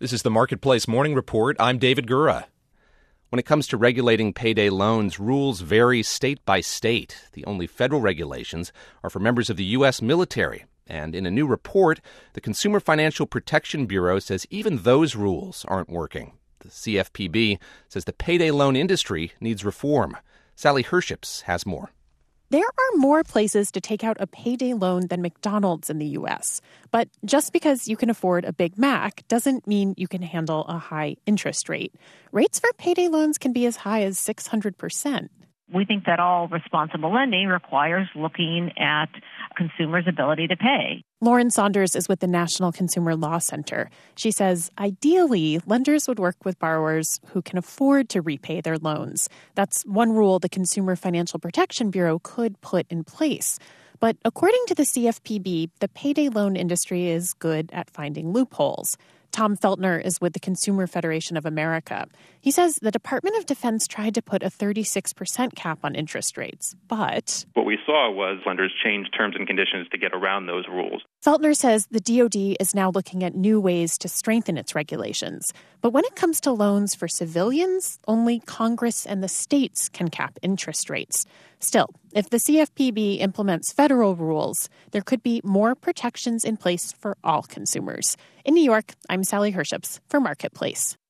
This is the Marketplace Morning Report. I'm David Gura. When it comes to regulating payday loans, rules vary state by state. The only federal regulations are for members of the U.S. military. And in a new report, the Consumer Financial Protection Bureau says even those rules aren't working. The CFPB says the payday loan industry needs reform. Sally Herships has more. There are more places to take out a payday loan than McDonald's in the U.S. But just because you can afford a Big Mac doesn't mean you can handle a high interest rate. Rates for payday loans can be as high as 600%. We think that all responsible lending requires looking at consumers' ability to pay. Lauren Saunders is with the National Consumer Law Center. She says, ideally, lenders would work with borrowers who can afford to repay their loans. That's one rule the Consumer Financial Protection Bureau could put in place. But according to the CFPB, the payday loan industry is good at finding loopholes. Tom Feltner is with the Consumer Federation of America. He says the Department of Defense tried to put a 36% cap on interest rates, but what we saw was lenders change terms and conditions to get around those rules. Feltner says the DoD is now looking at new ways to strengthen its regulations. But when it comes to loans for civilians, only Congress and the states can cap interest rates. Still, if the CFPB implements federal rules, there could be more protections in place for all consumers. In New York, I'm Sally Herships for Marketplace.